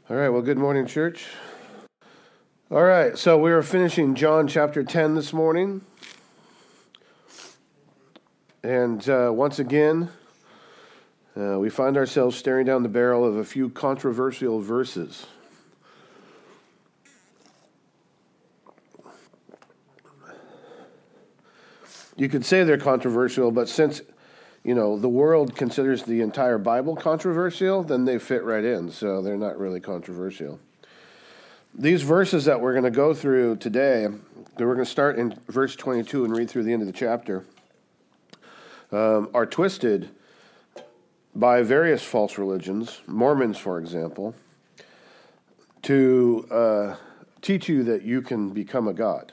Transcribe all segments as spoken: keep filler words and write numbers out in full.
All right, well, good morning, church. All right, so we are finishing John chapter ten this morning. And uh, once again, uh, we find ourselves staring down the barrel of a few controversial verses. You could say they're controversial, but since, you know, the world considers the entire Bible controversial, then they fit right in, so they're not really controversial. These verses that we're going to go through today, we're going to start in verse twenty-two and read through the end of the chapter, um, are twisted by various false religions, Mormons, for example, to uh, teach you that you can become a god.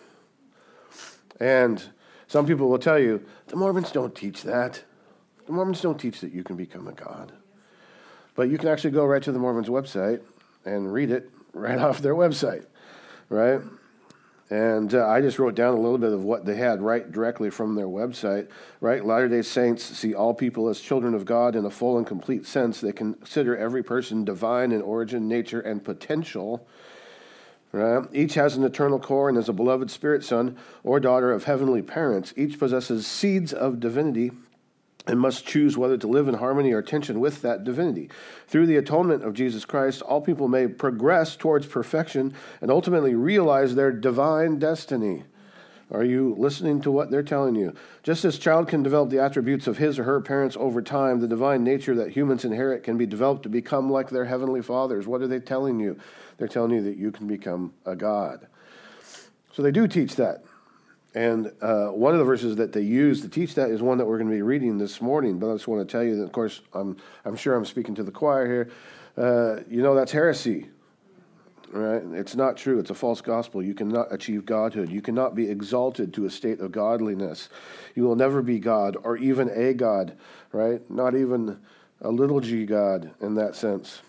And some people will tell you, the Mormons don't teach that. The Mormons don't teach that you can become a god. But you can actually go right to the Mormons' website and read it right off their website, right? And uh, I just wrote down a little bit of what they had right directly from their website, right? Latter-day Saints see all people as children of God in a full and complete sense. They consider every person divine in origin, nature, and potential. Right? Each has an eternal core and is a beloved spirit son or daughter of heavenly parents. Each possesses seeds of divinity and must choose whether to live in harmony or tension with that divinity. Through the atonement of Jesus Christ, all people may progress towards perfection and ultimately realize their divine destiny. Are you listening to what they're telling you? Just as a child can develop the attributes of his or her parents over time, the divine nature that humans inherit can be developed to become like their heavenly fathers. What are they telling you? They're telling you that you can become a god. So they do teach that. And uh, one of the verses that they use to teach that is one that we're going to be reading this morning. But I just want to tell you that, of course, I'm, I'm sure I'm speaking to the choir here. Uh, you know, that's heresy. Right? It's not true. It's a false gospel. You cannot achieve godhood. You cannot be exalted to a state of godliness. You will never be God or even a God, right? Not even a little g God in that sense,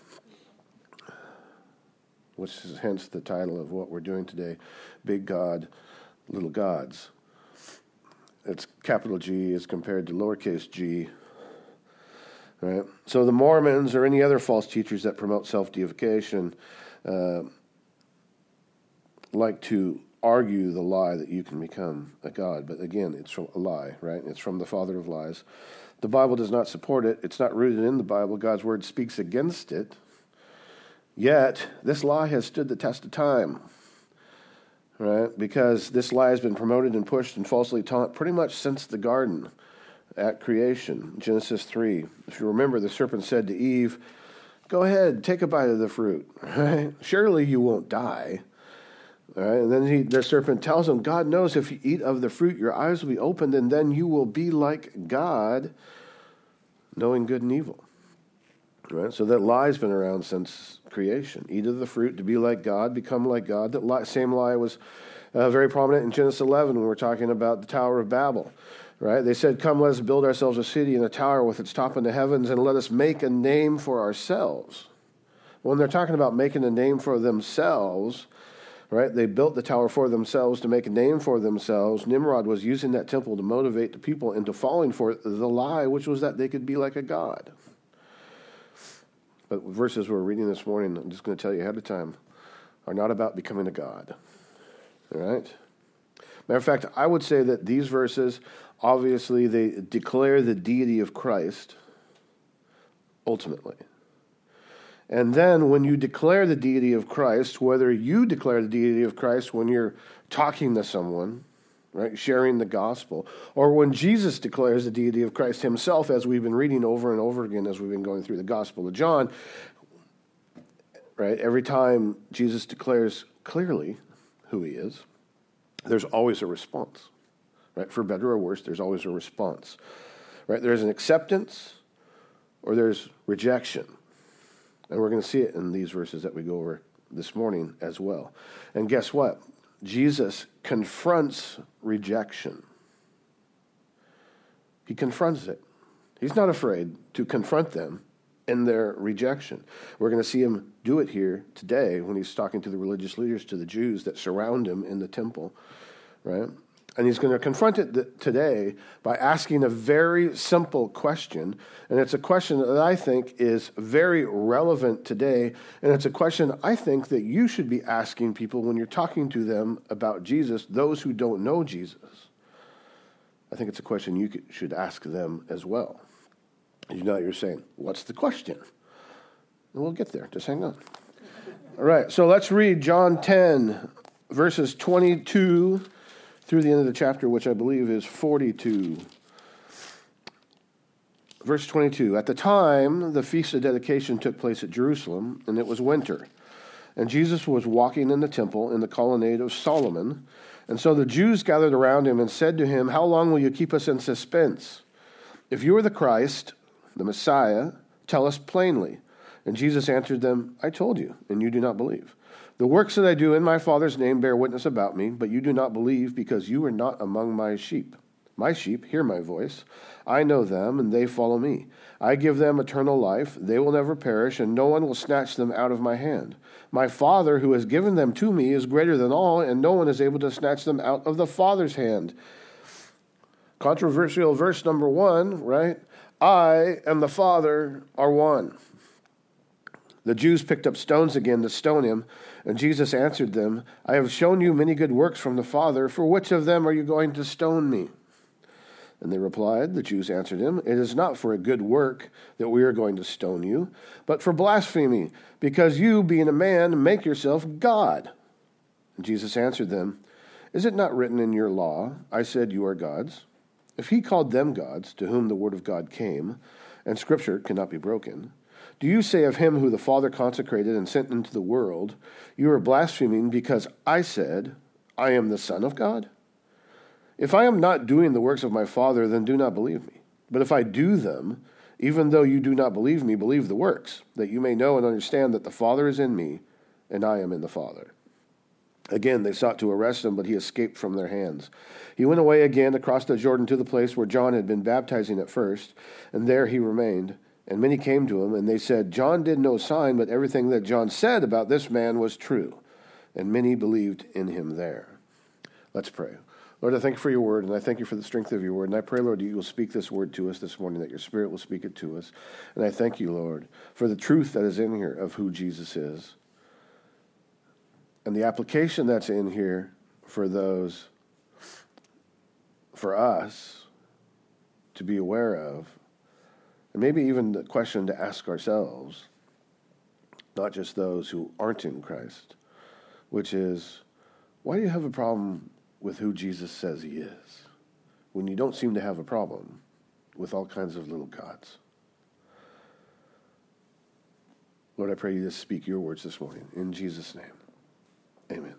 which is hence the title of what we're doing today, Big God, Little Gods. It's capital G as compared to lowercase g. Right? So the Mormons or any other false teachers that promote self-deification Uh, like to argue the lie that you can become a god. But again, it's from a lie, right? It's from the father of lies. The Bible does not support it. It's not rooted in the Bible. God's word speaks against it. Yet, this lie has stood the test of time, right? Because this lie has been promoted and pushed and falsely taught pretty much since the garden at creation, Genesis three. If you remember, the serpent said to Eve, go ahead, take a bite of the fruit. Right? Surely you won't die. All right? And then he, the serpent tells him, God knows if you eat of the fruit, your eyes will be opened, and then you will be like God, knowing good and evil. All right? So that lie's been around since creation. Eat of the fruit to be like God, become like God. That lie, same lie was uh, very prominent in Genesis eleven when we're talking about the Tower of Babel. Right? They said, come, let us build ourselves a city and a tower with its top in the heavens, and let us make a name for ourselves. When they're talking about making a name for themselves, right, they built the tower for themselves to make a name for themselves. Nimrod was using that temple to motivate the people into falling for the lie, which was that they could be like a god. But verses we're reading this morning, I'm just going to tell you ahead of time, are not about becoming a god. All right? Matter of fact, I would say that these verses, obviously, they declare the deity of Christ, ultimately. And then when you declare the deity of Christ, whether you declare the deity of Christ when you're talking to someone, right, sharing the gospel, or when Jesus declares the deity of Christ himself, as we've been reading over and over again as we've been going through the Gospel of John, right, every time Jesus declares clearly who he is, there's always a response. Right? For better or worse, there's always a response. Right? There's an acceptance or there's rejection. And we're going to see it in these verses that we go over this morning as well. And guess what? Jesus confronts rejection. He confronts it. He's not afraid to confront them in their rejection. We're going to see him do it here today when he's talking to the religious leaders, to the Jews that surround him in the temple, right? And he's going to confront it th- today by asking a very simple question. And it's a question that I think is very relevant today. And it's a question I think that you should be asking people when you're talking to them about Jesus, those who don't know Jesus. I think it's a question you could, should ask them as well. You know, you're saying, what's the question? And we'll get there. Just hang on. All right, so let's read John ten, verses twenty-two through the end of the chapter, which I believe is forty-two. Verse twenty-two, at the time, the Feast of Dedication took place at Jerusalem, and it was winter. And Jesus was walking in the temple in the colonnade of Solomon. And so the Jews gathered around him and said to him, how long will you keep us in suspense? If you are the Christ, the Messiah, tell us plainly. And Jesus answered them, I told you, and you do not believe. The works that I do in my Father's name bear witness about me, but you do not believe because you are not among my sheep. My sheep hear my voice. I know them, and they follow me. I give them eternal life. They will never perish, and no one will snatch them out of my hand. My Father, who has given them to me, is greater than all, and no one is able to snatch them out of the Father's hand. Controversial verse number one, right? I and the Father are one. The Jews picked up stones again to stone him, and Jesus answered them, I have shown you many good works from the Father. For which of them are you going to stone me? And they replied, the Jews answered him, it is not for a good work that we are going to stone you, but for blasphemy, because you, being a man, make yourself God. And Jesus answered them, is it not written in your law, I said you are gods? If he called them gods, to whom the word of God came, and Scripture cannot be broken, do you say of him who the Father consecrated and sent into the world, you are blaspheming because I said, I am the Son of God? If I am not doing the works of my Father, then do not believe me. But if I do them, even though you do not believe me, believe the works, that you may know and understand that the Father is in me, and I am in the Father. Again, they sought to arrest him, but he escaped from their hands. He went away again across the Jordan to the place where John had been baptizing at first, and there he remained. And many came to him, and they said, John did no sign, but everything that John said about this man was true. And many believed in him there. Let's pray. Lord, I thank you for your word, and I thank you for the strength of your word. And I pray, Lord, that you will speak this word to us this morning, that your Spirit will speak it to us. And I thank you, Lord, for the truth that is in here of who Jesus is. And the application that's in here for those, for us, to be aware of. And maybe even the question to ask ourselves, not just those who aren't in Christ, which is, why do you have a problem with who Jesus says he is when you don't seem to have a problem with all kinds of little gods? Lord, I pray you just speak your words this morning. In Jesus' name, amen.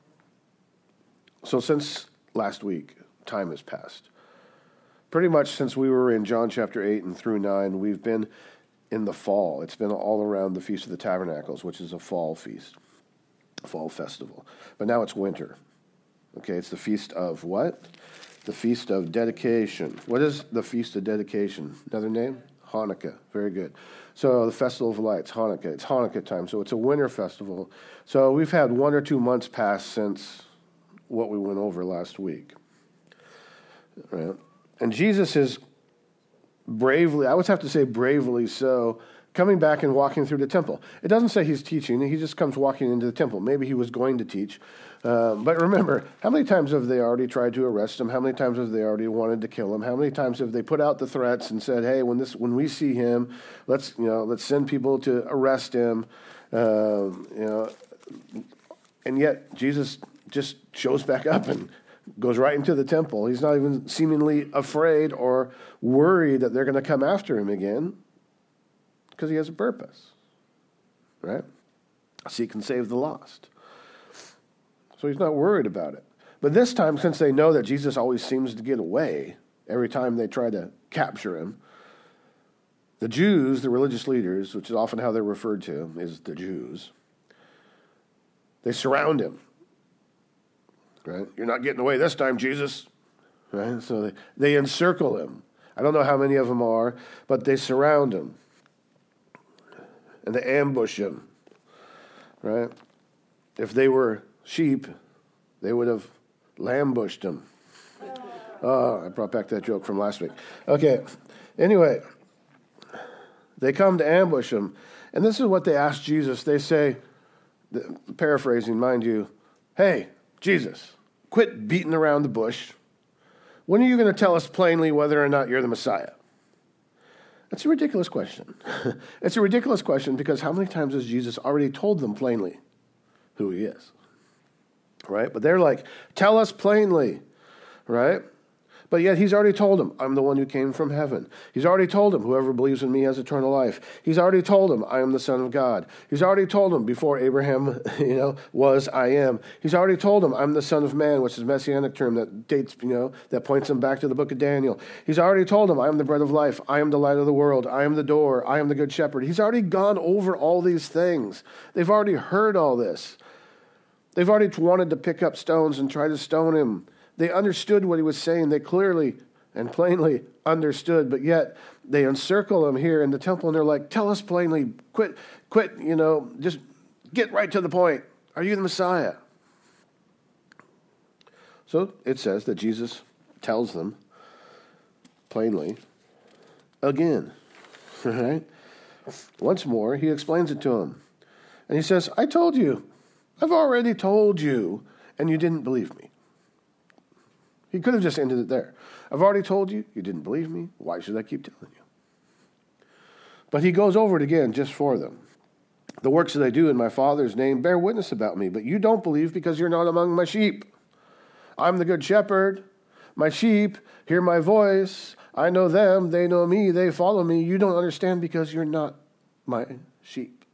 So since last week, time has passed. Pretty much since we were in John chapter eight and through nine, we've been in the fall. It's been all around the Feast of the Tabernacles, which is a fall feast, a fall festival. But now it's winter. Okay, it's the Feast of what? The Feast of Dedication. What is the Feast of Dedication? Another name? Hanukkah. Very good. So the Festival of Lights, Hanukkah. It's Hanukkah time, so it's a winter festival. So we've had one or two months pass since what we went over last week. Right? And Jesus is bravely, I would have to say bravely so, coming back and walking through the temple. It doesn't say he's teaching. He just comes walking into the temple. Maybe he was going to teach. Um, but remember, how many times have they already tried to arrest him? How many times have they already wanted to kill him? How many times have they put out the threats and said, hey, when this, when we see him, let's, you know, let's send people to arrest him. Um, you know, and yet Jesus just shows back up and goes right into the temple. He's not even seemingly afraid or worried that they're going to come after him again because he has a purpose, right? Seek and save the lost. So he's not worried about it. But this time, since they know that Jesus always seems to get away every time they try to capture him, the Jews, the religious leaders, which is often how they're referred to, is the Jews, they surround him. Right? You're not getting away this time, Jesus. Right? So they, they encircle him. I don't know how many of them are, but they surround him. And they ambush him. Right? If they were sheep, they would have lambushed him. Oh, I brought back that joke from last week. Okay. Anyway, they come to ambush him. And this is what they ask Jesus. They say, paraphrasing, mind you, hey, Jesus, quit beating around the bush. When are you going to tell us plainly whether or not you're the Messiah? That's a ridiculous question. It's a ridiculous question because how many times has Jesus already told them plainly who he is? Right? But they're like, tell us plainly, right? But yet he's already told them, I'm the one who came from heaven. He's already told them, whoever believes in me has eternal life. He's already told them, I am the Son of God. He's already told them, before Abraham, you know, was, I am. He's already told them, I'm the Son of Man, which is a messianic term that dates, you know, that points them back to the book of Daniel. He's already told them, I am the bread of life. I am the light of the world. I am the door. I am the good shepherd. He's already gone over all these things. They've already heard all this. They've already wanted to pick up stones and try to stone him. They understood what he was saying. They clearly and plainly understood, but yet they encircle him here in the temple and they're like, tell us plainly, quit, quit, you know, just get right to the point. Are you the Messiah? So it says that Jesus tells them plainly again, right? Once more, he explains it to them. And he says, I told you, I've already told you, and you didn't believe me. He could have just ended it there. I've already told you, you didn't believe me. Why should I keep telling you? But he goes over it again just for them. The works that I do in my Father's name bear witness about me, but you don't believe because you're not among my sheep. I'm the good shepherd. My sheep hear my voice. I know them. They know me. They follow me. You don't understand because you're not my sheep.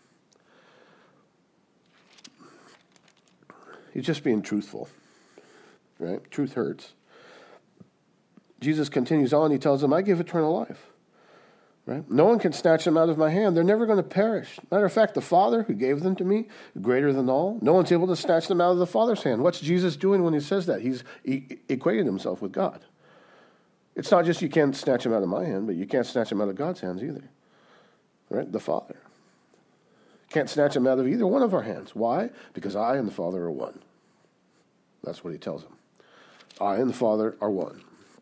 He's just being truthful. Right? Truth hurts. Jesus continues on. He tells them, I give eternal life. Right? No one can snatch them out of my hand. They're never going to perish. Matter of fact, the Father who gave them to me, greater than all, no one's able to snatch them out of the Father's hand. What's Jesus doing when he says that? He's e- equating himself with God. It's not just you can't snatch them out of my hand, but you can't snatch them out of God's hands either. Right? The Father. Can't snatch them out of either one of our hands. Why? Because I and the Father are one. That's what he tells them. I and the Father are one.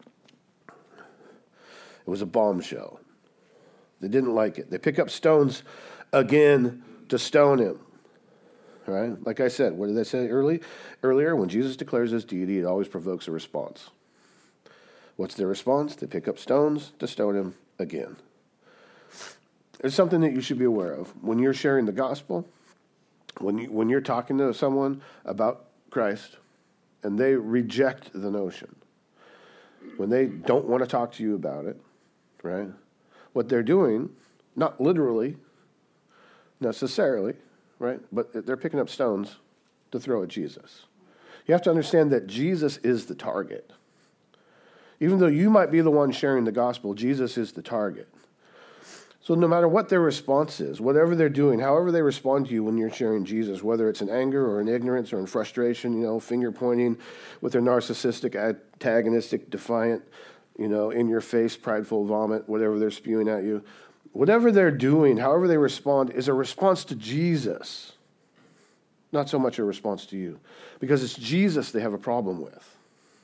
It was a bombshell. They didn't like it. They pick up stones again to stone him. Right? Like I said, what did I say early? earlier? When Jesus declares his deity, it always provokes a response. What's their response? They pick up stones to stone him again. It's something that you should be aware of. When you're sharing the gospel, when you, when you're talking to someone about Christ, and they reject the notion, when they don't want to talk to you about it, right? What they're doing, not literally, necessarily, right? But they're picking up stones to throw at Jesus. You have to understand that Jesus is the target. Even though you might be the one sharing the gospel, Jesus is the target. So no matter what their response is, whatever they're doing, however they respond to you when you're sharing Jesus, whether it's in anger or in ignorance or in frustration, you know, finger pointing with their narcissistic, antagonistic, defiant, you know, in your face, prideful vomit, whatever they're spewing at you, whatever they're doing, however they respond, is a response to Jesus, not so much a response to you, because it's Jesus they have a problem with.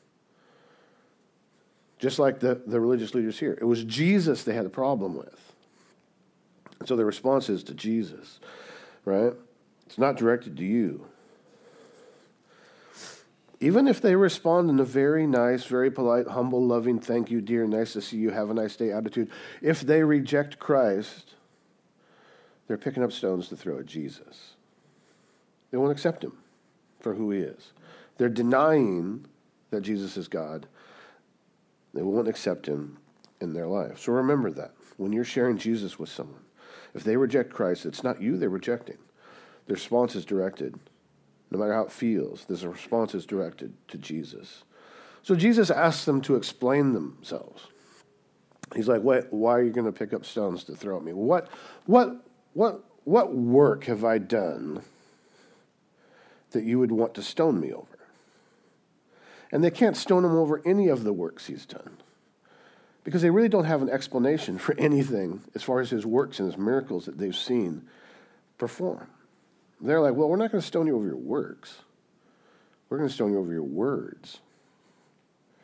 Just like the, the religious leaders here. It was Jesus they had a problem with. And so the response is to Jesus, right? It's not directed to you. Even if they respond in a very nice, very polite, humble, loving, thank you, dear, nice to see you, have a nice day attitude, if they reject Christ, they're picking up stones to throw at Jesus. They won't accept him for who he is. They're denying that Jesus is God. They won't accept him in their life. So remember that when you're sharing Jesus with someone. If they reject Christ, it's not you they're rejecting. Their response is directed, no matter how it feels, this response is directed to Jesus. So Jesus asks them to explain themselves. He's like, "Wait, why are you going to pick up stones to throw at me? What, what, what, what work have I done that you would want to stone me over?" And they can't stone him over any of the works he's done, because they really don't have an explanation for anything as far as his works and his miracles that they've seen perform. They're like, well, we're not going to stone you over your works. We're going to stone you over your words.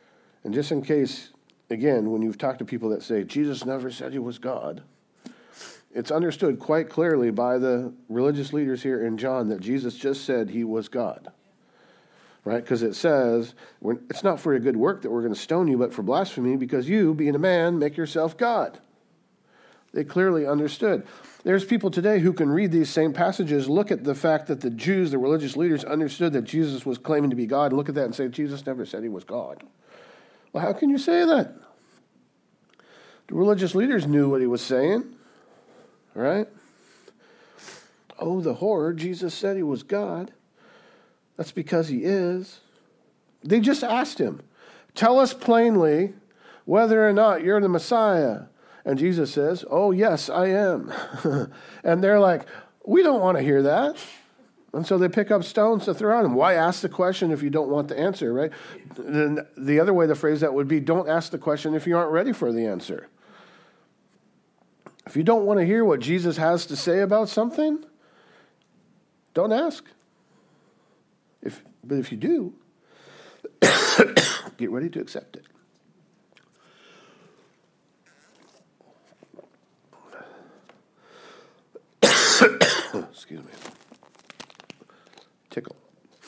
And just in case, again, when you've talked to people that say, Jesus never said he was God, it's understood quite clearly by the religious leaders here in John that Jesus just said he was God. Right? Because it says, we're, it's not for a good work that we're going to stone you, but for blasphemy, because you, being a man, make yourself God. They clearly understood. There's people today who can read these same passages, look at the fact that the Jews, the religious leaders, understood that Jesus was claiming to be God, and look at that and say, Jesus never said he was God. Well, how can you say that? The religious leaders knew what he was saying, right? Oh, the horror, Jesus said he was God. That's because he is. They just asked him, tell us plainly whether or not you're the Messiah. And Jesus says, oh, yes, I am. And they're like, we don't want to hear that. And so they pick up stones to throw at him. Why ask the question if you don't want the answer, right? Then the other way to phrase that would be, don't ask the question if you aren't ready for the answer. If you don't want to hear what Jesus has to say about something, don't ask. If, but if you do, get ready to accept it. Excuse me. Tickle.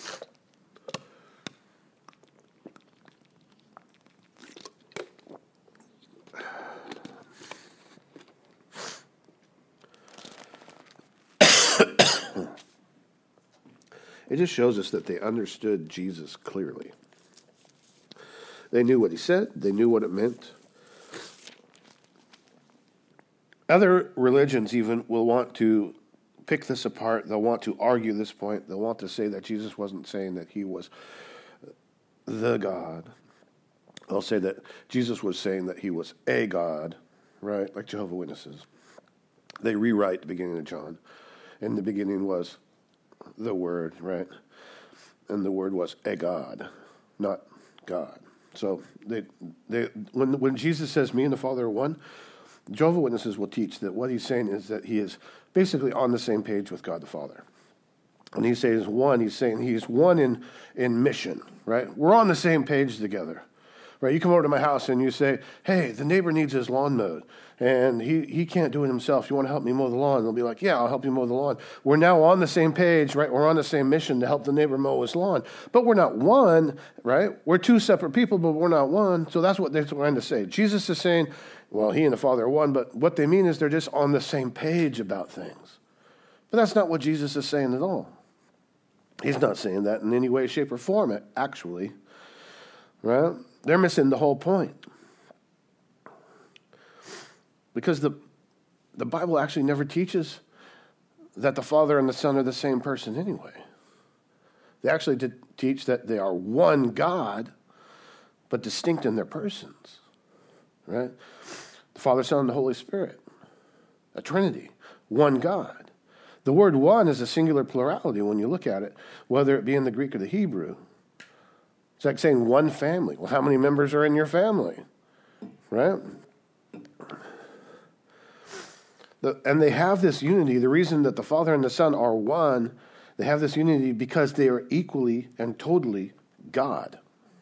It just shows us that they understood Jesus clearly. They knew what he said. They knew what it meant. Other religions even will want to pick this apart. They'll want to argue this point. They'll want to say that Jesus wasn't saying that he was the God. They'll say that Jesus was saying that he was a God, right? Like Jehovah's Witnesses. They rewrite the beginning of John. In the beginning was the Word, right? And the Word was a God, not God. So they, they, when when Jesus says, "Me and the Father are one," Jehovah's Witnesses will teach that what he's saying is that he is basically on the same page with God the Father. When he says one, he's saying he's one in in mission, right? We're on the same page together, right? You come over to my house and you say, "Hey, the neighbor needs his lawn mowed, and he, he can't do it himself. You want to help me mow the lawn?" They'll be like, "Yeah, I'll help you mow the lawn." We're now on the same page, right? We're on the same mission to help the neighbor mow his lawn. But we're not one, right? We're two separate people, but we're not one. So that's what they're trying to say. Jesus is saying, well, he and the Father are one, but what they mean is they're just on the same page about things. But that's not what Jesus is saying at all. He's not saying that in any way, shape, or form, actually. Right? They're missing the whole point. Because the the Bible actually never teaches that the Father and the Son are the same person anyway. They actually did teach that they are one God, but distinct in their persons. Right? The Father, Son, and the Holy Spirit. A Trinity. One God. The word one is a singular plurality when you look at it, whether it be in the Greek or the Hebrew. It's like saying one family. Well, how many members are in your family? Right? The, and they have this unity. The reason that the Father and the Son are one, they have this unity because they are equally and totally God.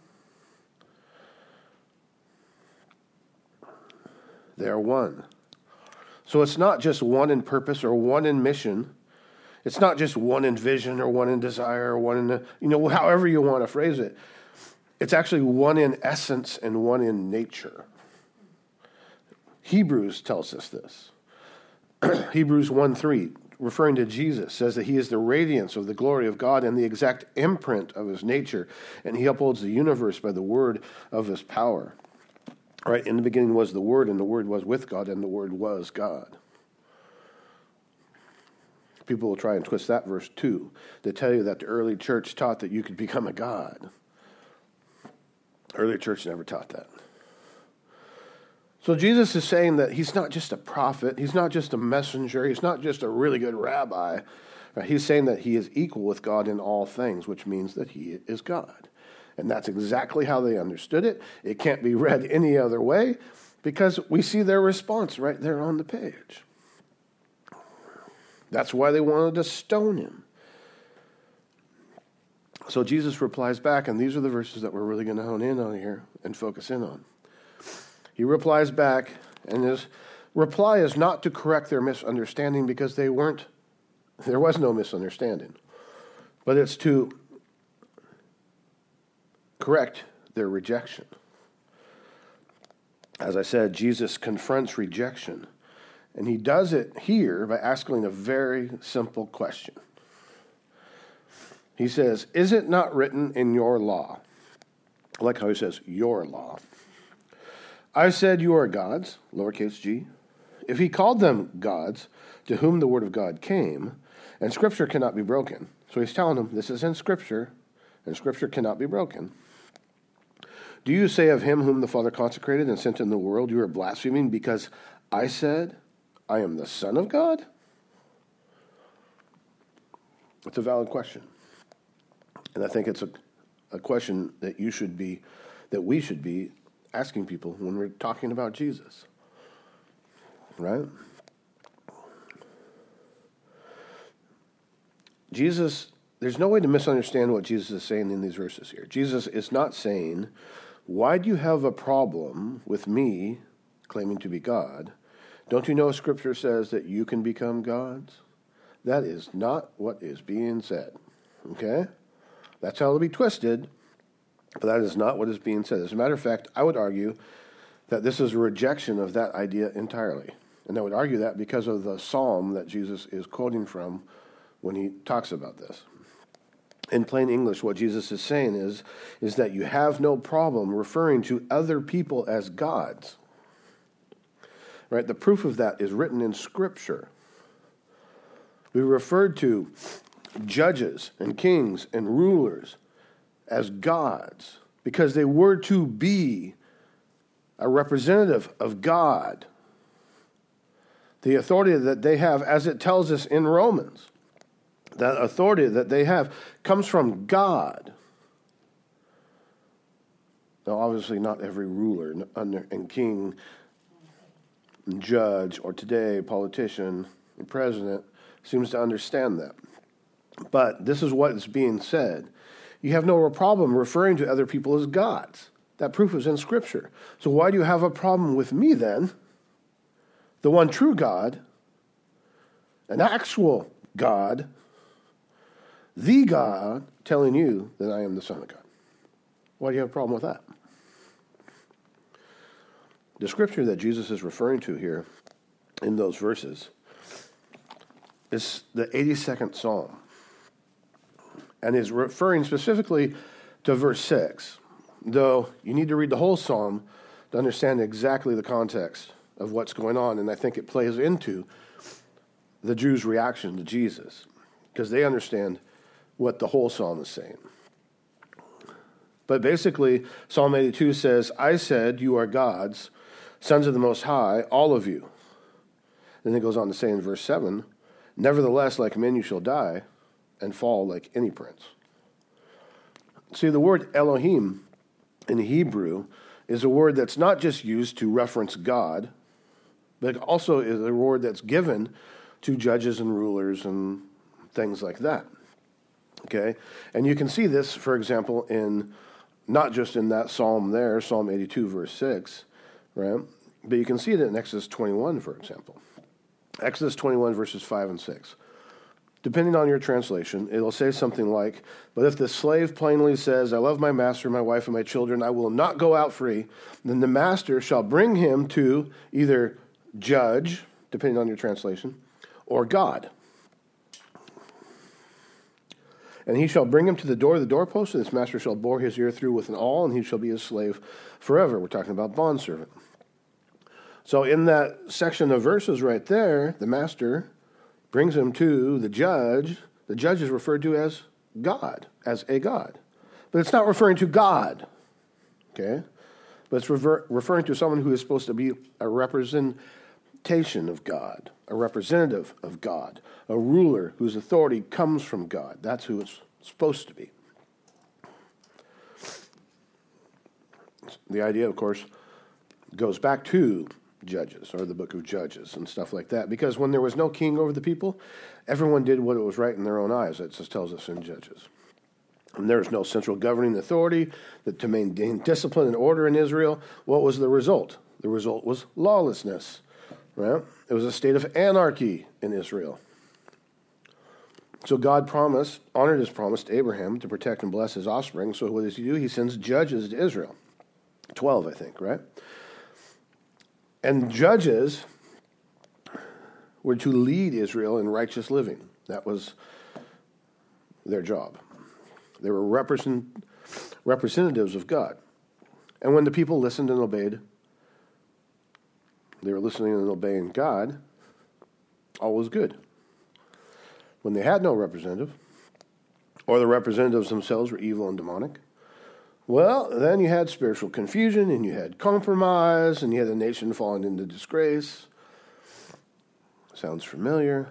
They are one. So it's not just one in purpose or one in mission. It's not just one in vision or one in desire or one in, the, you know, however you want to phrase it. It's actually one in essence and one in nature. Hebrews tells us this. Hebrews one three, referring to Jesus, says that he is the radiance of the glory of God and the exact imprint of his nature, and he upholds the universe by the word of his power. All right, in the beginning was the Word, and the Word was with God, and the Word was God. People will try and twist that verse too, to tell you that the early church taught that you could become a God. Early church never taught that. So Jesus is saying that he's not just a prophet, he's not just a messenger, he's not just a really good rabbi. Right? He's saying that he is equal with God in all things, which means that he is God. And that's exactly how they understood it. It can't be read any other way because we see their response right there on the page. That's why they wanted to stone him. So Jesus replies back, and these are the verses that we're really going to hone in on here and focus in on. He replies back, and his reply is not to correct their misunderstanding because they weren't, there was no misunderstanding, but it's to correct their rejection. As I said, Jesus confronts rejection, and he does it here by asking a very simple question. He says, is it not written in your law? I like how he says, your law. I said you are gods, lowercase g. If he called them gods, to whom the word of God came, and Scripture cannot be broken. So he's telling them, this is in Scripture, and Scripture cannot be broken. Do you say of him whom the Father consecrated and sent in the world, you are blaspheming because I said, I am the Son of God? It's a valid question. And I think it's a, a question that you should be, that we should be asking people when we're talking about Jesus. Right? Jesus, there's no way to misunderstand what Jesus is saying in these verses here. Jesus is not saying, why do you have a problem with me claiming to be God? Don't you know Scripture says that you can become gods? That is not what is being said. Okay? That's how it'll be twisted, but that is not what is being said. As a matter of fact, I would argue that this is a rejection of that idea entirely. And I would argue that because of the psalm that Jesus is quoting from when he talks about this. In plain English, what Jesus is saying is, is that you have no problem referring to other people as gods. Right? The proof of that is written in Scripture. We referred to judges and kings and rulers as gods because they were to be a representative of God. The authority that they have, as it tells us in Romans, that authority that they have comes from God. Now, obviously, not every ruler and king and judge, or today, politician and president, seems to understand that. But this is what is being said. You have no problem referring to other people as gods. That proof is in Scripture. So why do you have a problem with me then, the one true God, an actual God, the God, telling you that I am the Son of God? Why do you have a problem with that? The Scripture that Jesus is referring to here in those verses is the eighty-second Psalm. And is referring specifically to verse six, though you need to read the whole psalm to understand exactly the context of what's going on, and I think it plays into the Jews' reaction to Jesus, because they understand what the whole psalm is saying. But basically, Psalm eighty-two says, I said, you are gods, sons of the Most High, all of you. Then it goes on to say in verse seven, nevertheless, like men you shall die, and fall like any prince. See, the word Elohim in Hebrew is a word that's not just used to reference God, but it also is a word that's given to judges and rulers and things like that. Okay? And you can see this, for example, in not just in that psalm there, Psalm eighty-two, verse six, right? But you can see it in Exodus twenty-one, for example. Exodus twenty-one, verses five and six. Depending on your translation, it'll say something like, but if the slave plainly says, I love my master, my wife, and my children, I will not go out free, then the master shall bring him to either judge, depending on your translation, or God. And he shall bring him to the door of the doorpost, and his master shall bore his ear through with an awl, and he shall be his slave forever. We're talking about bondservant. So in that section of verses right there, the master brings him to the judge. The judge is referred to as God, as a God. But it's not referring to God, okay? But it's refer- referring to someone who is supposed to be a representation of God, a representative of God, a ruler whose authority comes from God. That's who it's supposed to be. The idea, of course, goes back to Judges, or the book of Judges and stuff like that. Because when there was no king over the people, everyone did what was right in their own eyes. It just tells us in Judges. And there was no central governing authority that to maintain discipline and order in Israel. What was the result? The result was lawlessness. Right? It was a state of anarchy in Israel. So God promised, honored his promise to Abraham to protect and bless his offspring. So what does he do? He sends judges to Israel. Twelve, I think, right? And judges were to lead Israel in righteous living. That was their job. They were represent, representatives of God. And when the people listened and obeyed, they were listening and obeying God, all was good. When they had no representative, or the representatives themselves were evil and demonic, well, then you had spiritual confusion, and you had compromise, and you had the nation falling into disgrace. Sounds familiar.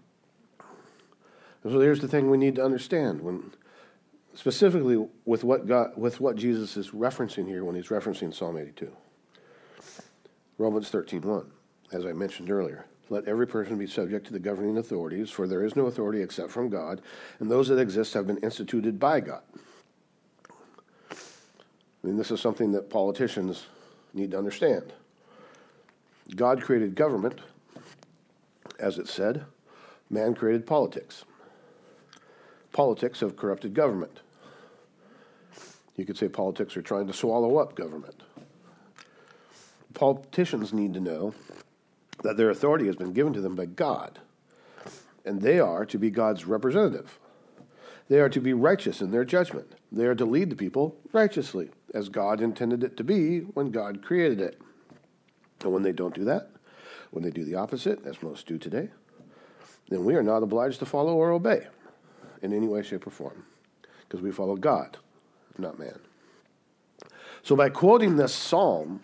So here's the thing we need to understand, when specifically with what God, with what Jesus is referencing here when he's referencing Psalm eighty-two. Romans thirteen one, as I mentioned earlier. Let every person be subject to the governing authorities, for there is no authority except from God, and those that exist have been instituted by God. I mean, this is something that politicians need to understand. God created government, as it said. Man created politics. Politics have corrupted government. You could say politics are trying to swallow up government. Politicians need to know that their authority has been given to them by God, and they are to be God's representative. They are to be righteous in their judgment. They are to lead the people righteously, as God intended it to be when God created it. And when they don't do that, when they do the opposite, as most do today, then we are not obliged to follow or obey in any way, shape, or form, because we follow God, not man. So by quoting this psalm,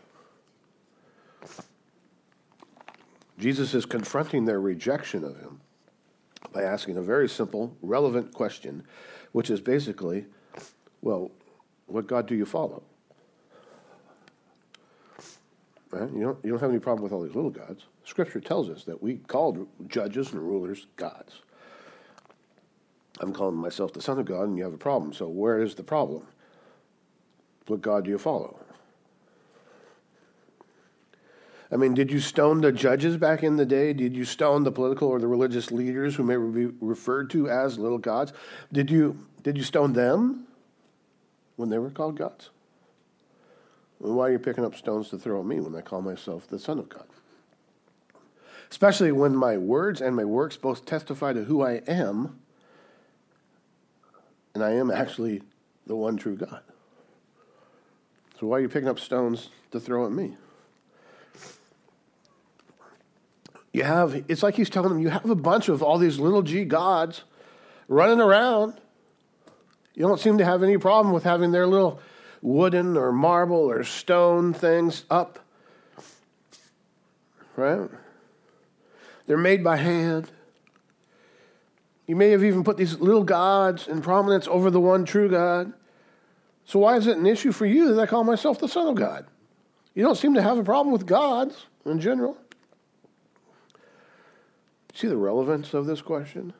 Jesus is confronting their rejection of him by asking a very simple, relevant question, which is basically, well, what God do you follow? Right? You don't, you don't have any problem with all these little gods. Scripture tells us that we called judges and rulers gods. I'm calling myself the Son of God, and you have a problem. So where is the problem? What God do you follow? I mean, did you stone the judges back in the day? Did you stone the political or the religious leaders who may be referred to as little gods? Did you did you stone them when they were called gods? Well, why are you picking up stones to throw at me when I call myself the Son of God? Especially when my words and my works both testify to who I am, and I am actually the one true God. So why are you picking up stones to throw at me? You have, it's like he's telling them, you have a bunch of all these little g gods running around. You don't seem to have any problem with having their little wooden or marble or stone things up. Right? They're made by hand. You may have even put these little gods in prominence over the one true God. So why is it an issue for you that I call myself the Son of God? You don't seem to have a problem with gods in general. See the relevance of this question?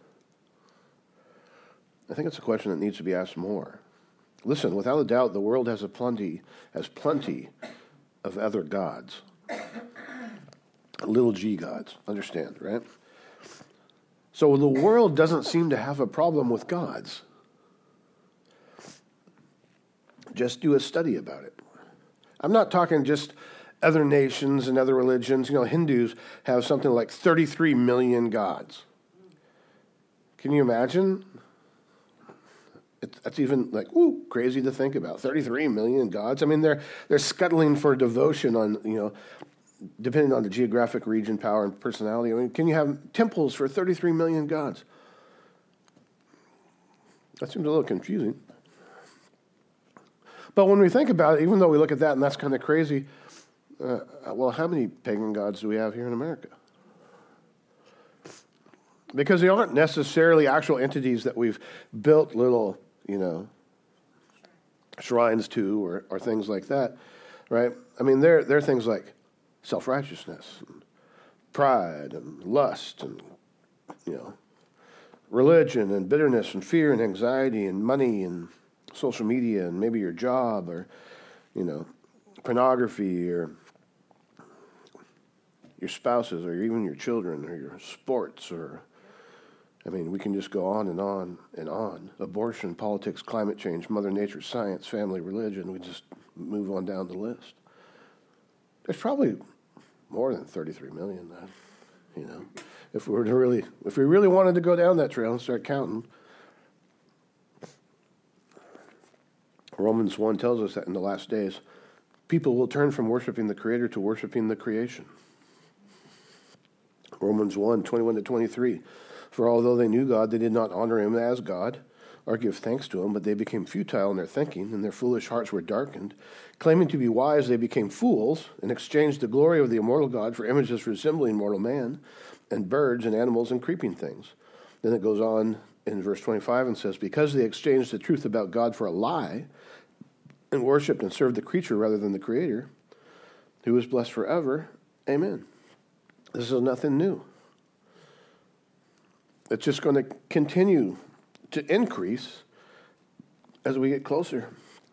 I think it's a question that needs to be asked more. Listen, without a doubt, the world has a plenty, has plenty of other gods. Little g gods, understand, right? So the world doesn't seem to have a problem with gods. Just do a study about it. I'm not talking just other nations and other religions. You know, Hindus have something like thirty-three million gods. Can you imagine? It, that's even like, ooh, crazy to think about. thirty-three million gods. I mean, they're they're scuttling for devotion on, you know, depending on the geographic region, power, and personality. I mean, can you have temples for thirty-three million gods? That seems a little confusing. But when we think about it, even though we look at that and that's kind of crazy, uh, well, how many pagan gods do we have here in America? Because they aren't necessarily actual entities that we've built little, you know, shrines to or, or things like that, right? I mean, they're, they're things like self-righteousness, and pride, and lust, and, you know, religion and bitterness and fear and anxiety and money and social media and maybe your job or, you know, pornography or your spouses or even your children or your sports or, I mean, we can just go on and on and on. Abortion, politics, climate change, Mother Nature, science, family, religion. We just move on down the list. There's probably more than thirty-three million, then, you know. If we were to really, if we really wanted to go down that trail and start counting. Romans one tells us that in the last days, people will turn from worshiping the Creator to worshiping the creation. Romans one, twenty-one to twenty-three. For although they knew God, they did not honor him as God or give thanks to him, but they became futile in their thinking, and their foolish hearts were darkened. Claiming to be wise, they became fools and exchanged the glory of the immortal God for images resembling mortal man and birds and animals and creeping things. Then it goes on in verse twenty-five and says, because they exchanged the truth about God for a lie and worshipped and served the creature rather than the Creator, who is blessed forever. Amen. This is nothing new. It's just going to continue to increase as we get closer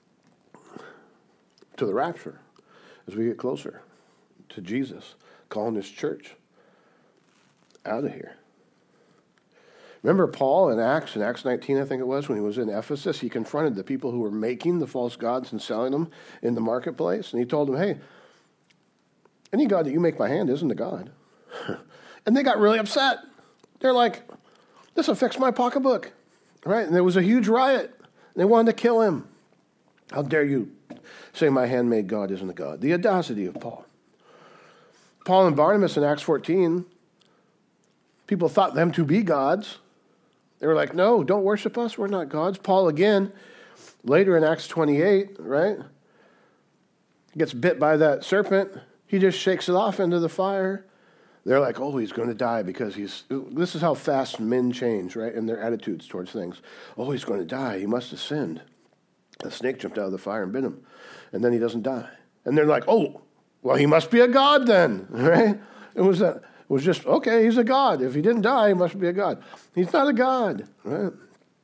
to the rapture, as we get closer to Jesus calling his church out of here. Remember Paul in Acts, in Acts nineteen, I think it was, when he was in Ephesus, he confronted the people who were making the false gods and selling them in the marketplace. And he told them, hey, any God that you make by hand isn't a God. And they got really upset. They're like, this affects my pocketbook, right? And there was a huge riot. They wanted to kill him. How dare you say my handmade God isn't a God? The audacity of Paul. Paul and Barnabas in Acts fourteen, people thought them to be gods. They were like, no, don't worship us. We're not gods. Paul again, later in Acts twenty-eight, right? Gets bit by that serpent. He just shakes it off into the fire. They're like, oh, he's going to die because he's, this is how fast men change, right, in their attitudes towards things. Oh, he's going to die. He must have sinned. A snake jumped out of the fire and bit him. And then he doesn't die. And they're like, oh, well, he must be a god then, right? It was, a, it was just, okay, he's a god. If he didn't die, he must be a god. He's not a god, right?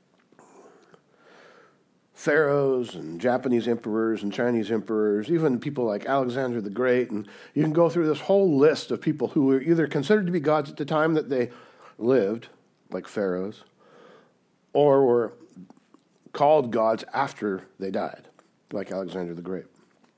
Pharaohs and Japanese emperors and Chinese emperors, even people like Alexander the Great. And you can go through this whole list of people who were either considered to be gods at the time that they lived, like pharaohs, or were called gods after they died, like Alexander the Great.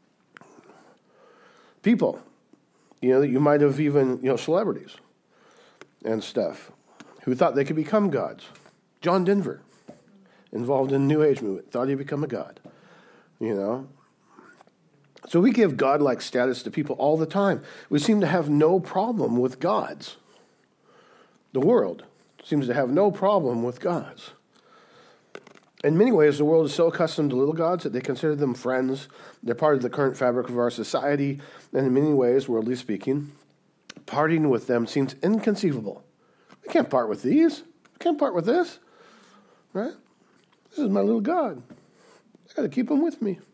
People, you know, you might have even, you know, celebrities and stuff who thought they could become gods. John Denver, involved in the New Age movement, thought he'd become a god, you know. So we give God-like status to people all the time. We seem to have no problem with gods. The world seems to have no problem with gods. In many ways, the world is so accustomed to little gods that they consider them friends. They're part of the current fabric of our society. And in many ways, worldly speaking, parting with them seems inconceivable. I can't part with these. I can't part with this. Right? This is my little God. I got to keep them with me.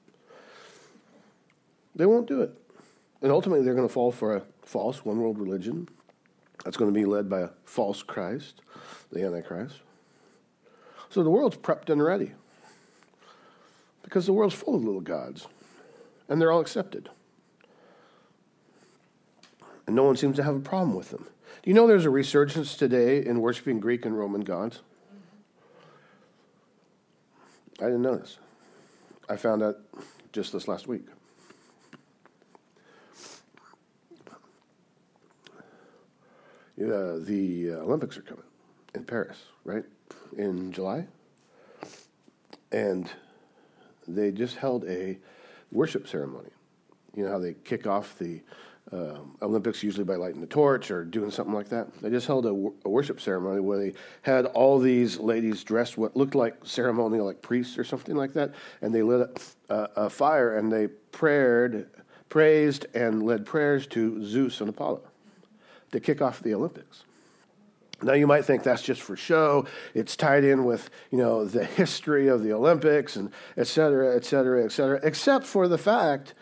They won't do it. And ultimately, they're going to fall for a false one-world religion that's going to be led by a false Christ, the Antichrist. So the world's prepped and ready because the world's full of little gods, and they're all accepted. And no one seems to have a problem with them. Do you know there's a resurgence today in worshiping Greek and Roman gods? I didn't know this. I found out just this last week. Yeah, the uh, Olympics are coming in Paris, right? In July. And they just held a worship ceremony. You know how they kick off the uh, Olympics usually by lighting a torch or doing something like that? They just held a, a worship ceremony where they had all these ladies dressed what looked like ceremonial, like priests or something like that, and they lit a, a fire and they prayed, praised and led prayers to Zeus and Apollo to kick off the Olympics. Now you might think that's just for show. It's tied in with, you know, the history of the Olympics and et cetera, et cetera, et cetera, except for the fact,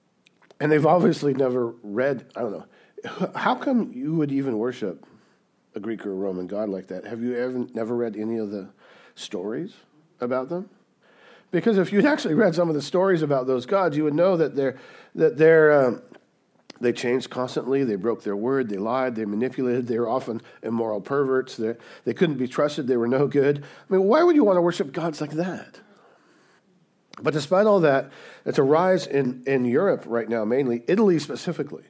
and they've obviously never read, I don't know, how come you would even worship a Greek or a Roman god like that, have you ever never read any of the stories about them? Because if you'd actually read some of the stories about those gods, you would know that they're that they're um, they changed constantly. They broke their word. They lied. They manipulated. They were often immoral perverts. They they couldn't be trusted. They were no good. I mean, why would you want to worship gods like that? But despite all that, it's a rise in, in Europe right now, mainly Italy specifically,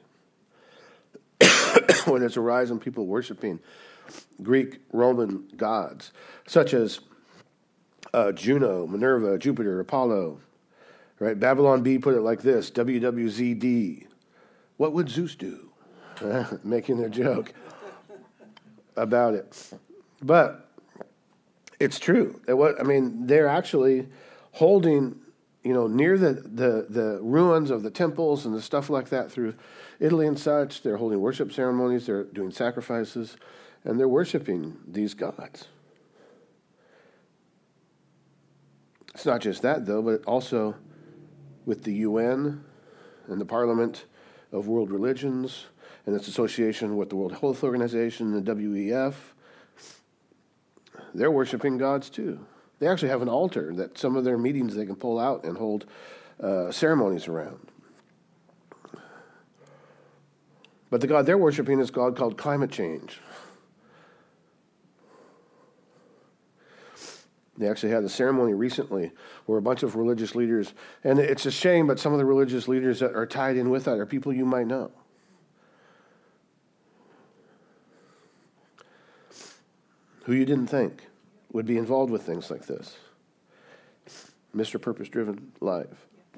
when there's a rise in people worshiping Greek, Roman gods, such as uh, Juno, Minerva, Jupiter, Apollo. Right? Babylon B put it like this: W W Z D. What would Zeus do? Making a joke about it, but it's true. It was, I mean, they're actually holding, you know, near the, the, the ruins of the temples and the stuff like that through Italy and such. They're holding worship ceremonies, they're doing sacrifices, and they're worshiping these gods. It's not just that, though, but also with the U N and the Parliament of World Religions and its association with the World Health Organization and the W E F, they're worshiping gods too. They actually have an altar that some of their meetings they can pull out and hold uh, ceremonies around. But the God they're worshiping is a God called climate change. They actually had a ceremony recently where a bunch of religious leaders, and it's a shame, but some of the religious leaders that are tied in with that are people you might know. Who you didn't think would be involved with things like this. Mister Purpose Driven Live.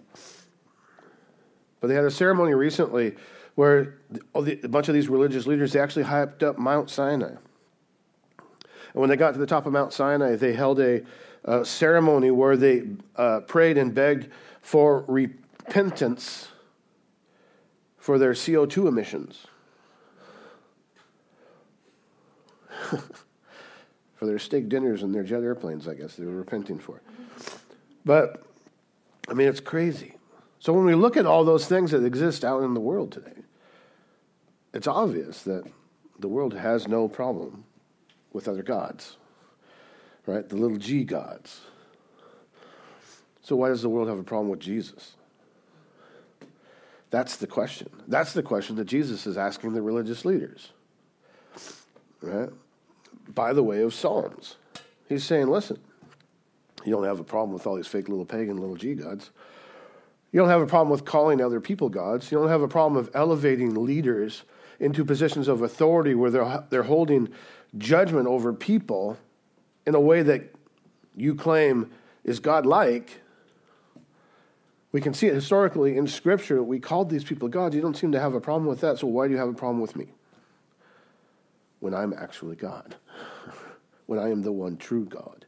But they had a ceremony recently where a bunch of these religious leaders, they actually hyped up Mount Sinai. And when they got to the top of Mount Sinai, they held a, a ceremony where they uh, prayed and begged for repentance for their C O two emissions. For their steak dinners and their jet airplanes, I guess, they were repenting for. But, I mean, it's crazy. So when we look at all those things that exist out in the world today, it's obvious that the world has no problem with other gods, right? The little g gods. So why does the world have a problem with Jesus? That's the question. That's the question that Jesus is asking the religious leaders, right? By the way of Psalms. He's saying, listen, you don't have a problem with all these fake little pagan little g gods. You don't have a problem with calling other people gods. You don't have a problem of elevating leaders into positions of authority where they're, they're holding judgment over people in a way that you claim is God-like. We can see it historically in Scripture. We called these people gods. You don't seem to have a problem with that, so why do you have a problem with me? When I'm actually God. When I am the one true God.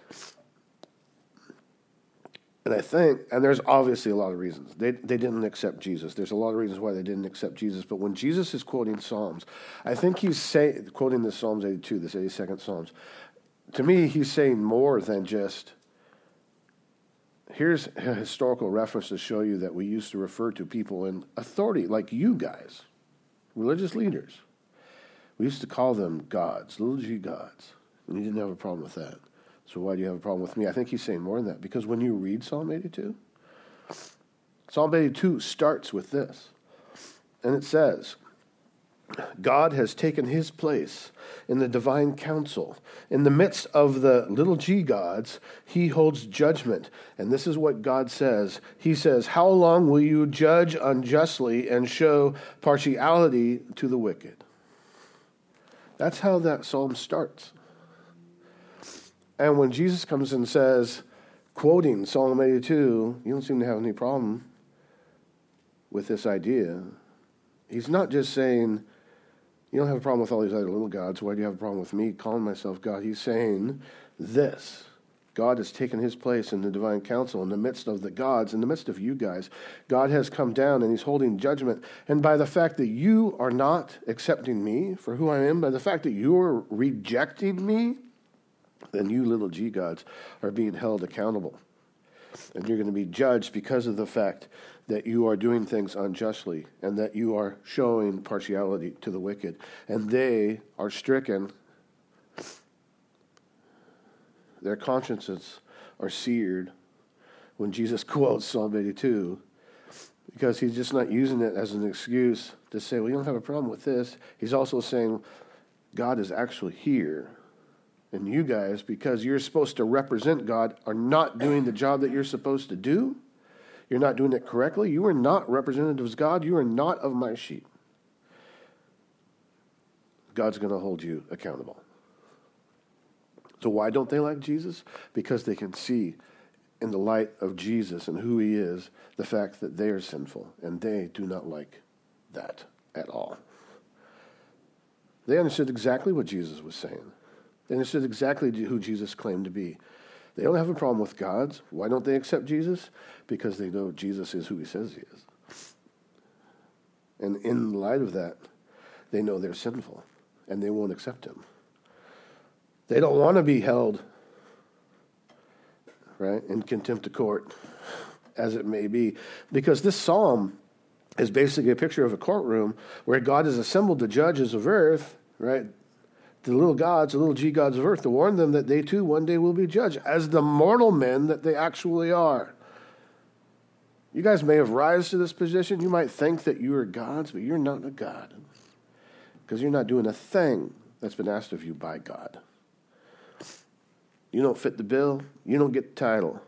And I think, and there's obviously a lot of reasons. They they didn't accept Jesus. There's a lot of reasons why they didn't accept Jesus. But when Jesus is quoting Psalms, I think he's say, quoting this Psalms eighty-two, this eighty-second Psalms. To me, he's saying more than just, here's a historical reference to show you that we used to refer to people in authority, like you guys, religious leaders. We used to call them gods, little g gods. And he didn't have a problem with that. So why do you have a problem with me? I think he's saying more than that. Because when you read Psalm eighty-two, Psalm eighty-two starts with this. And it says, God has taken his place in the divine council. In the midst of the little g gods, he holds judgment. And this is what God says. He says, how long will you judge unjustly and show partiality to the wicked? That's how that psalm starts. And when Jesus comes and says, quoting Psalm eighty-two, you don't seem to have any problem with this idea. He's not just saying, you don't have a problem with all these other little gods. Why do you have a problem with me calling myself God? He's saying this. God has taken his place in the divine council in the midst of the gods, in the midst of you guys. God has come down and he's holding judgment. And by the fact that you are not accepting me for who I am, by the fact that you're rejecting me, then you little g gods are being held accountable. And you're going to be judged because of the fact that you are doing things unjustly and that you are showing partiality to the wicked. And they are stricken. Their consciences are seared when Jesus quotes Psalm eighty-two, because he's just not using it as an excuse to say, well, you don't have a problem with this. He's also saying God is actually here. And you guys, because you're supposed to represent God, are not doing the job that you're supposed to do. You're not doing it correctly. You are not representatives of God. You are not of my sheep. God's going to hold you accountable. So why don't they like Jesus? Because they can see in the light of Jesus and who he is, the fact that they are sinful, and they do not like that at all. They understood exactly what Jesus was saying. They understood exactly who Jesus claimed to be. They don't have a problem with gods. Why don't they accept Jesus? Because they know Jesus is who he says he is. And in light of that, they know they're sinful, and they won't accept him. They don't want to be held, right, in contempt of court, as it may be, because this psalm is basically a picture of a courtroom where God has assembled the judges of earth, right, the little gods, the little g gods of earth, to warn them that they too one day will be judged as the mortal men that they actually are. You guys may have rise to this position. You might think that you are gods, but you're not a god, because you're not doing a thing that's been asked of you by God. You don't fit the bill. You don't get the title.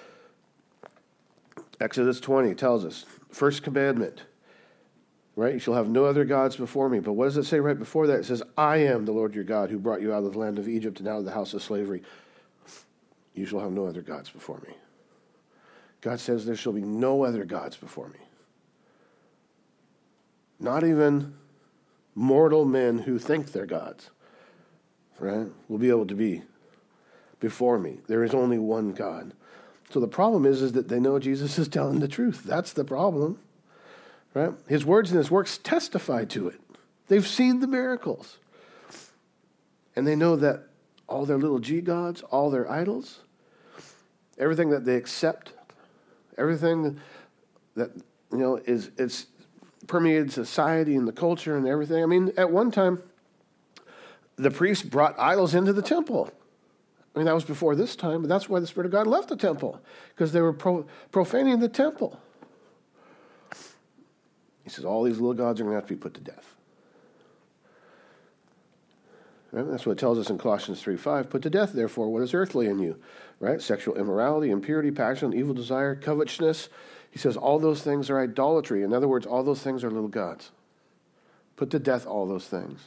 Exodus twenty tells us, first commandment, right? You shall have no other gods before me. But what does it say right before that? It says, I am the Lord your God who brought you out of the land of Egypt and out of the house of slavery. You shall have no other gods before me. God says there shall be no other gods before me. Not even mortal men who think they're gods, right, will be able to be before me. There is only one God. So the problem is, is that they know Jesus is telling the truth. That's the problem, right? His words and his works testify to it. They've seen the miracles. And they know that all their little G gods, all their idols, everything that they accept, everything that, you know, is it's permeated society and the culture and everything. I mean, at one time, the priests brought idols into the temple. I mean, that was before this time, but that's why the Spirit of God left the temple, because they were pro- profaning the temple. He says, all these little gods are going to have to be put to death. Right? That's what it tells us in Colossians three five. Put to death, therefore, what is earthly in you, right? Sexual immorality, impurity, passion, evil desire, covetousness. He says all those things are idolatry. In other words, all those things are little gods. Put to death all those things.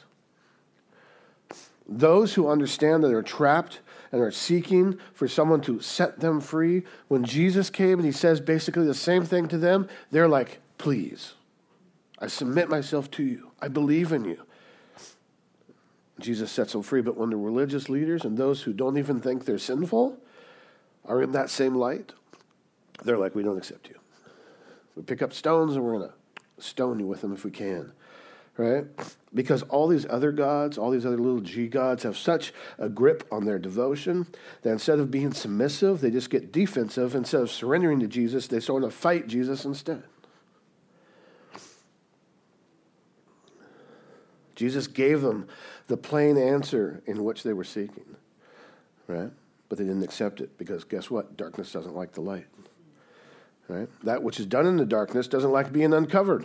Those who understand that they're trapped and are seeking for someone to set them free, when Jesus came and he says basically the same thing to them, they're like, please, I submit myself to you. I believe in you. Jesus sets them free. But when the religious leaders and those who don't even think they're sinful are in that same light, they're like, we don't accept you. We pick up stones and we're going to stone you with them if we can. Right? Because all these other gods, all these other little G gods have such a grip on their devotion that instead of being submissive, they just get defensive. Instead of surrendering to Jesus, they sort of fight Jesus instead. Jesus gave them the plain answer in which they were seeking. Right? But they didn't accept it because guess what? Darkness doesn't like the light. Right? That which is done in the darkness doesn't like being uncovered.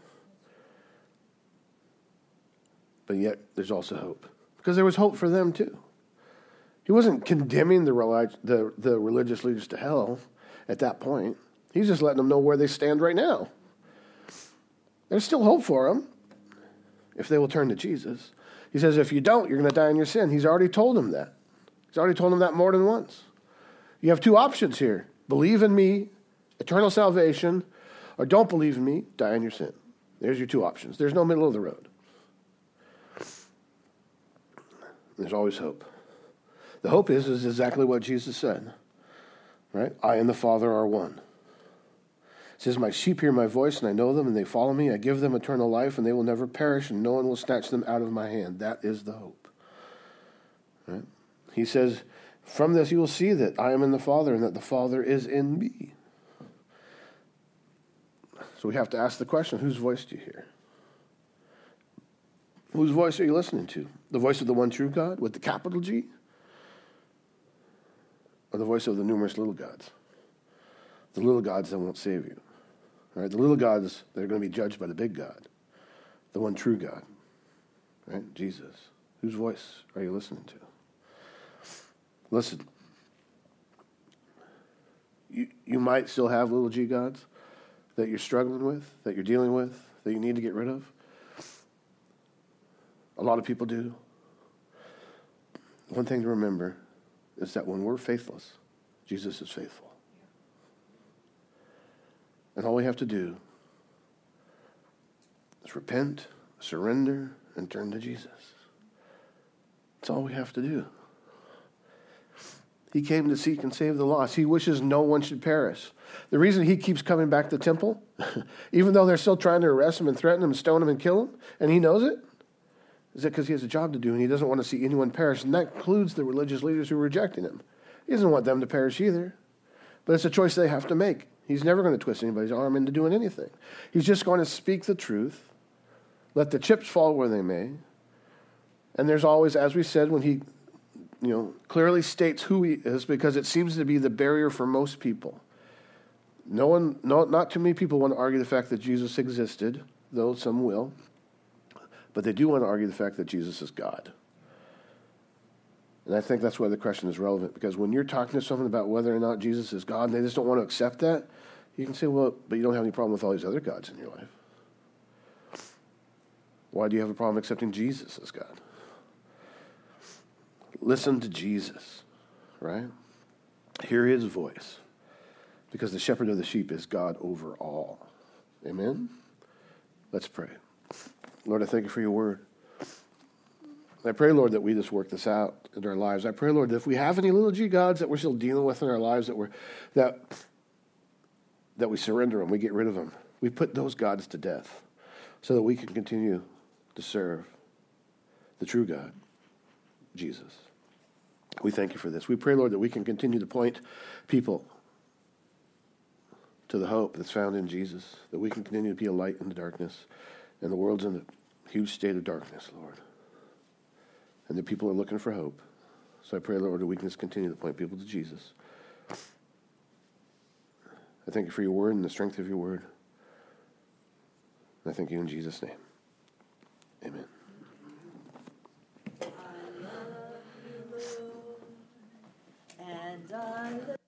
But yet, there's also hope. Because there was hope for them, too. He wasn't condemning the, relig- the, the religious leaders to hell at that point. He's just letting them know where they stand right now. There's still hope for them if they will turn to Jesus. He says, if you don't, you're going to die in your sin. He's already told them that. He's already told them that more than once. You have two options here. Believe in me, eternal salvation, or don't believe in me, die in your sin. There's your two options. There's no middle of the road. There's always hope. The hope is, is exactly what Jesus said, right? I and the Father are one. It says, my sheep hear my voice, and I know them, and they follow me. I give them eternal life, and they will never perish, and no one will snatch them out of my hand. That is the hope. Right? He says From this you will see that I am in the Father and that the Father is in me. So we have to ask the question, whose voice do you hear? Whose voice are you listening to? The voice of the one true God with the capital G? Or the voice of the numerous little gods? The little gods that won't save you. Right? The little gods that are going to be judged by the big God. The one true God. Right? Jesus. Whose voice are you listening to? Listen. You, you might still have little g gods that you're struggling with, that you're dealing with, that you need to get rid of. A lot of people do. One thing to remember is that when we're faithless, Jesus is faithful. And all we have to do is repent, surrender, and turn to Jesus. That's all we have to do. He came to seek and save the lost. He wishes no one should perish. The reason he keeps coming back to the temple, even though they're still trying to arrest him and threaten him and stone him and kill him, and he knows it, is that because he has a job to do and he doesn't want to see anyone perish. And that includes the religious leaders who are rejecting him. He doesn't want them to perish either. But it's a choice they have to make. He's never going to twist anybody's arm into doing anything. He's just going to speak the truth, let the chips fall where they may. And there's always, as we said, when he you know, clearly states who he is, because it seems to be the barrier for most people. No one, no, not too many people want to argue the fact that Jesus existed, though some will. But they do want to argue the fact that Jesus is God. And I think that's why the question is relevant, because when you're talking to someone about whether or not Jesus is God, and they just don't want to accept that, you can say, well, but you don't have any problem with all these other gods in your life. Why do you have a problem accepting Jesus as God? Listen to Jesus, right? Hear his voice, because the shepherd of the sheep is God over all. Amen? Let's pray. Lord, I thank you for your word. I pray, Lord, that we just work this out in our lives. I pray, Lord, that if we have any little g gods that we're still dealing with in our lives, that we're that that we surrender them, we get rid of them. We put those gods to death so that we can continue to serve the true God, Jesus. We thank you for this. We pray, Lord, that we can continue to point people to the hope that's found in Jesus, that we can continue to be a light in the darkness, and the world's in a huge state of darkness, Lord. And the people are looking for hope. So I pray, Lord, that we can just continue to point people to Jesus. I thank you for your word and the strength of your word. And I thank you in Jesus' name. Amen. I love you, Lord, and I love